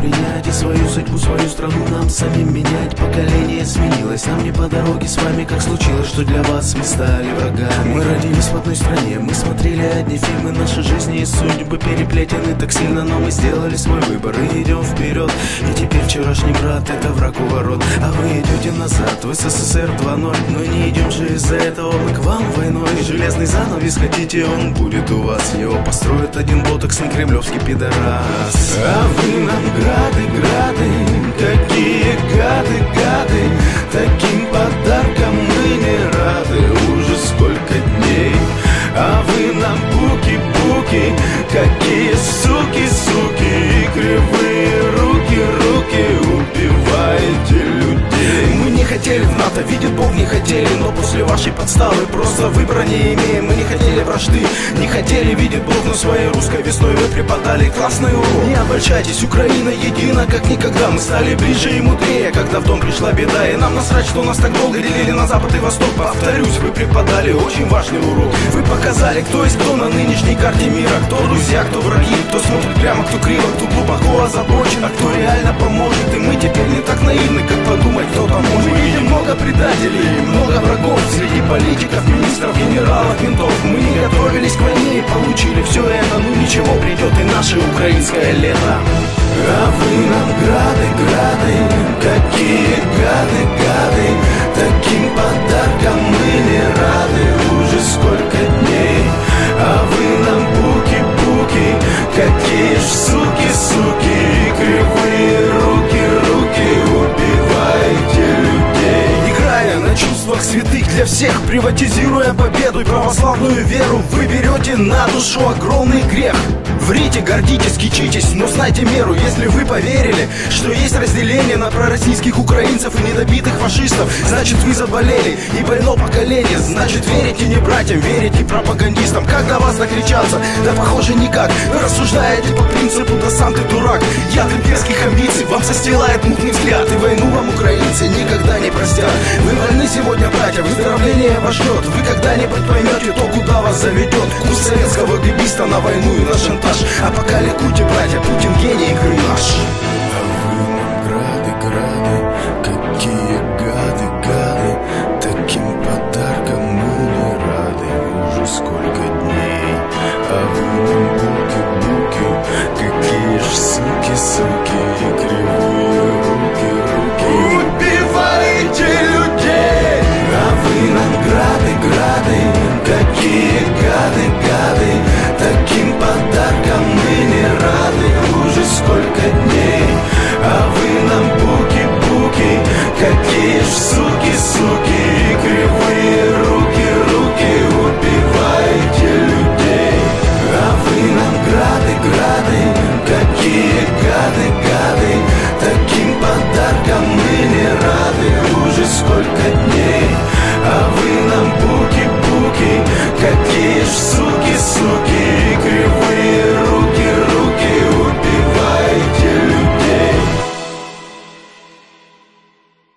принять и свою судьбу, свою страну нам самим менять. Поколение сменилось, нам не по дороге с вами. Как случилось, что для вас мы стали врагами? Мы родились в одной стране, мы смотрели одни фильмы. Наши жизни и судьбы переплетены так сильно, но мы сделали свой выбор и идем вперед. И теперь вчерашний брат — это враг у ворот, а вы идете назад в СССР 2.0. Но не идем же из-за этого мы к вам войной. Железный занавес хотите, он будет у вас. Его построит один ботоксный кремлевский пидорас. А вы нам грады, грады, какие гады, гады. Таким подарком мы не рады уже сколько дней. А вы нам буки, буки, какие суки, суки. И кривые руки, руки, убиваете людей. Мы не хотели в НАТО, видит Бог, не хотели. Но после вашей подставы просто выбора не имеем. Мы не хотели вражды, не хотели, видит Бог. Но своей русской весной вы преподали классный урок. Не обольщайтесь, Украина едина как никогда. Мы стали ближе и мудрее, когда в дом пришла беда. И нам насрать, что нас так долго делили на запад и восток. Повторюсь, вы преподали очень важный урок. Вы показали, кто есть кто на нынешней карте мира. Кто друзья, кто враги, кто смотрит прямо, кто криво, кто глубоко озабочен, а кто реально поможет. И мы теперь не так наивны, как подумать кто-то может. Мы видим много предателей, много врагов среди политиков, министров, генералов, ментов. Мы не готовились к войне и получили все это. Ну ничего, придет и наше украинское лето. А вы нам грады, грады, какие гады, гады. Таким подарком мы не рады уже сколько дней. А вы нам буки, буки, какие ж суки, суки. И кривые руки, руки, убиваете людей. Играя на чувствах святых для всех, приватизируя победу и православную веру, вы берете на душу огромный грех. Врите, гордитесь, кичитесь, но знайте меру. Если вы поверили, что есть разделение на пророссийских украинцев и недобитых фашистов, значит вы заболели и больно поколение. Значит верите не братьям, верите пропагандистам. Как до вас докричаться? Да похоже никак. Вы рассуждаете по принципу «да сам ты дурак». Яд имперских амбиций вам застилает мутный взгляд. И войну вам украинцы никогда не простят. Вы больны сегодня, братья, выздоровление вас ждет. Вы когда-нибудь поймете то, куда вас заведет. Курс советского гибиста на войну и на шантаж. А пока ликуйте, братья, Путин гений игры наш. А вы нам грады, грады, какие гады, гады. Таким подарком мы не рады уже сколько дней. А вы нам буки, буки, какие ж суки, суки. И кривые руки, руки, убиваете людей. А вы нам грады, грады, какие гады, гады. Таким подарком мы не рады уже сколько дней. А вы нам буки, буки, какие ж суки, суки. И кривые руки, руки, убиваете людей. А вы нам грады, грады, какие гады, гады. Таким подарком мы не рады уже сколько дней. А вы нам буки, буки, какие ж суки, суки.